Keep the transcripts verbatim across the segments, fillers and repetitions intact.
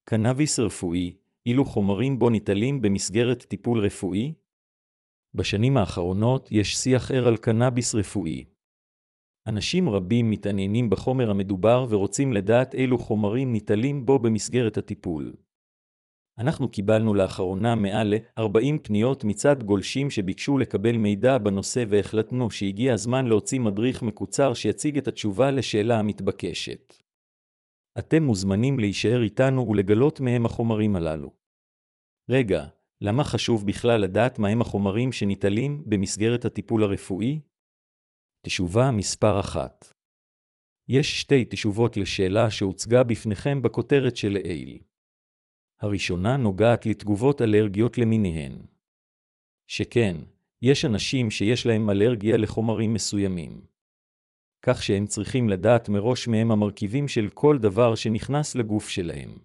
קנאביס רפואי, אילו חומרים בו ניטלים במסגרת טיפול רפואי? בשנים האחרונות יש שיח ער על קנאביס רפואי. אנשים רבים מתעניינים בחומר המדובר ורוצים לדעת אילו חומרים ניטלים בו במסגרת הטיפול. אנחנו קיבלנו לאחרונה מעל ארבעים פניות מצד גולשים שביקשו לקבל מידע בנושא, והחלטנו שהגיע הזמן להוציא מדריך מקוצר שיציג את התשובה לשאלה המתבקשת. אתם מוזמנים להישאר איתנו ולגלות מהם החומרים הללו. רגע, למה חשוב בכלל לדעת מהם החומרים שניטלים במסגרת הטיפול הרפואי? תשובה מספר אחת. יש שתי תשובות לשאלה שהוצגה בפניכם בכותרת של לעיל. הראשונה נוגעת לתגובות אלרגיות למיניהן. שכן, יש אנשים שיש להם אלרגיה לחומרים מסוימים. כך שהם צריכים לדעת מראש מהם המרכיבים של כל דבר שנכנס לגוף שלהם.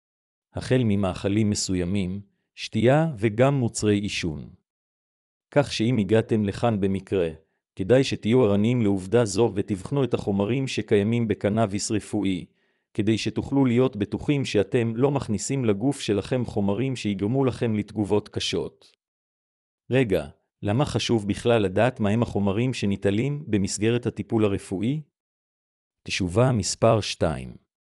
החל ממאכלים מסוימים, שתייה וגם מוצרי עישון. כך שאם הגעתם לכאן במקרה, כדאי שתהיו ערניים לעובדה זו ותבחנו את החומרים שקיימים בקנאביס רפואי, כדי שתוכלו להיות בטוחים שאתם לא מכניסים לגוף שלכם חומרים שיגרמו לכם לתגובות קשות. רגע, למה חשוב בכלל לדעת מהם החומרים שניטלים במסגרת הטיפול הרפואי? תשובה מספר שתיים.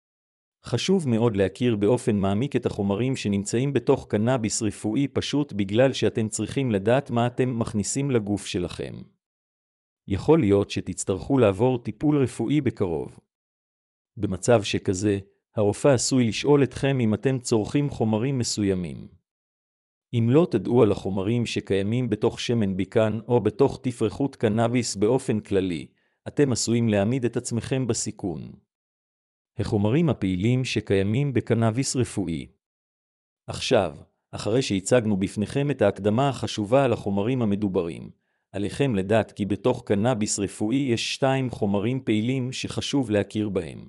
חשוב מאוד להכיר באופן מעמיק את החומרים שנמצאים בתוך קנאביס רפואי, פשוט בגלל שאתם צריכים לדעת מה אתם מכניסים לגוף שלכם. יכול להיות שתצטרכו לעבור טיפול רפואי בקרוב. במצב שכזה, הרופא עשוי לשאול אתכם אם אתם צורכים חומרים מסוימים. אם לא תדעו על החומרים שקיימים בתוך שמן ביקן או בתוך תפרחות קנאביס באופן כללי, אתם עשויים להעמיד את עצמכם בסיכון. החומרים הפעילים שקיימים בקנאביס רפואי. עכשיו, אחרי שהצגנו בפניכם את ההקדמה החשובה על החומרים המדוברים, עליכם לדעת כי בתוך קנאביס רפואי יש שתיים חומרים פעילים שחשוב להכיר בהם.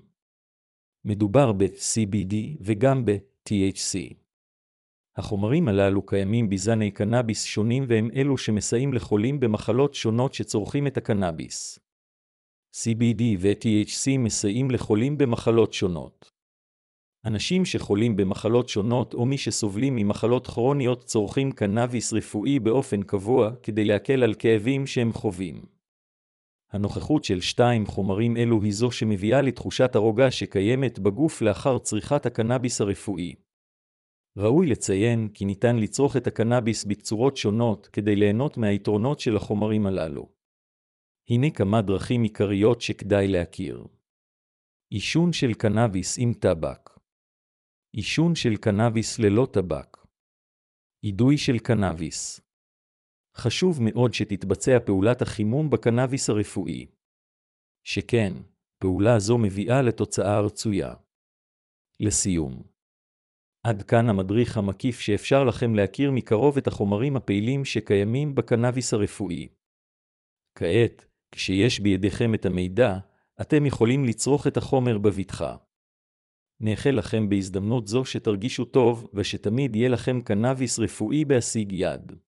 מדובר ב-סי בי די וגם ב-טי אייץ' סי. החומרים הללו קיימים בזני קנאביס שונים, והם אלו שמסייעים לחולים במחלות שונות שצורכים את הקנאביס. סי בי די ו-טי אייץ' סי מסייעים לחולים במחלות שונות. אנשים שחולים במחלות שונות או מי שסובלים ממחלות כרוניות צורכים קנאביס רפואי באופן קבוע כדי להקל על כאבים שהם חווים. הנוכחות של שתיים חומרים אלו היא זו שמביאה לתחושת הרוגע שקיימת בגוף לאחר צריכת הקנאביס הרפואי. ראוי לציין כי ניתן לצרוך את הקנאביס בצורות שונות כדי ליהנות מהיתרונות של החומרים הללו. הנה כמה דרכים עיקריות שכדאי להכיר. עישון של קנאביס עם טבק. עישון של קנאביס ללא טבק. אידוי של קנאביס. חשוב מאוד שתתבצע פעולת החימום בקנאביס הרפואי. שכן, פעולה זו מביאה לתוצאה הרצויה. לסיום. עד כאן המדריך המקיף שאפשר לכם להכיר מקרוב את החומרים הפעילים שקיימים בקנאביס הרפואי. כעת, כשיש בידיכם את המידע, אתם יכולים לצרוך את החומר בבטחה. נאחל לכם בהזדמנות זו שתרגישו טוב ושתמיד יהיה לכם קנאביס רפואי בהשיג יד.